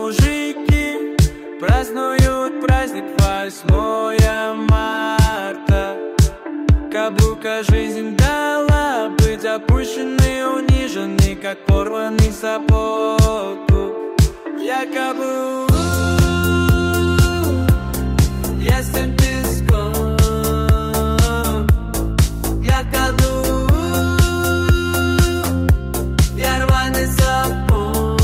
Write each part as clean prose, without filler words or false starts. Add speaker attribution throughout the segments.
Speaker 1: мужики празднуют праздник 8 марта. Как будто жизнь дала быть опущенной, униженной, как порванный сапог. Якобы я с тем песком, якобы я рваный сапог.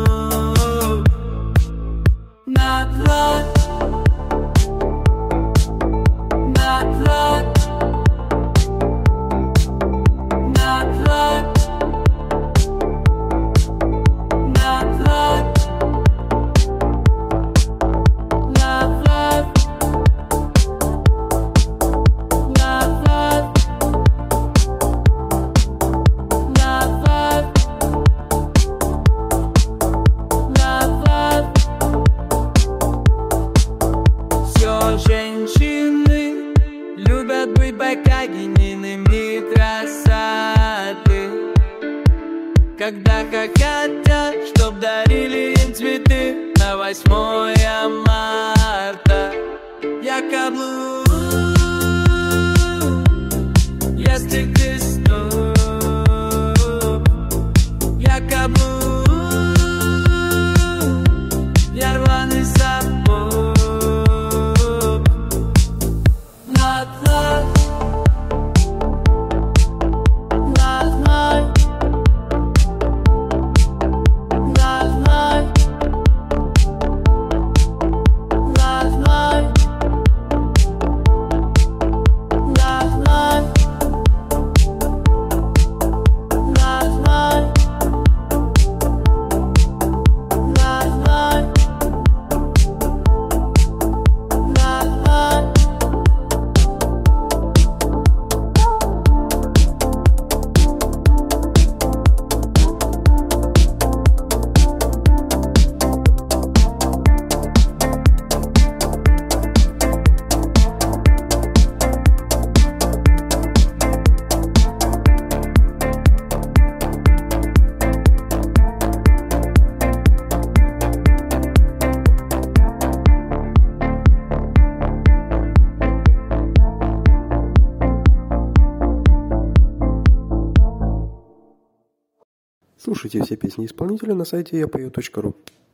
Speaker 1: Назад, назад, назад, назад. Женщины любят быть богинями красоты, когда хотят, чтоб дарили им цветы на 8 марта. Якобы я стих Христов, якобы я рваный сапог.
Speaker 2: Слушайте все песни исполнителя на сайте yapою.ru.